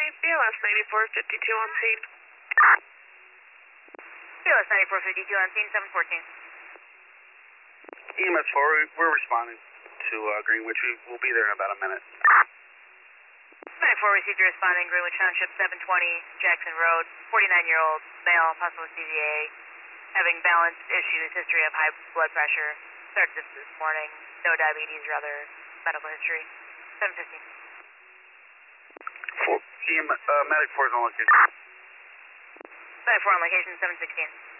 BLS 9452 on scene. BLS 9452 on scene, 714. EMS 4, we're responding to Greenwich. We will be there in about a minute. 94 received your responding, Greenwich Township, 720 Jackson Road, 49-year-old male, possible CVA, having balance issues, history of high blood pressure, started this morning, no diabetes or other medical history, 715. Medic 4 is on location. Medic 4 on location, 716.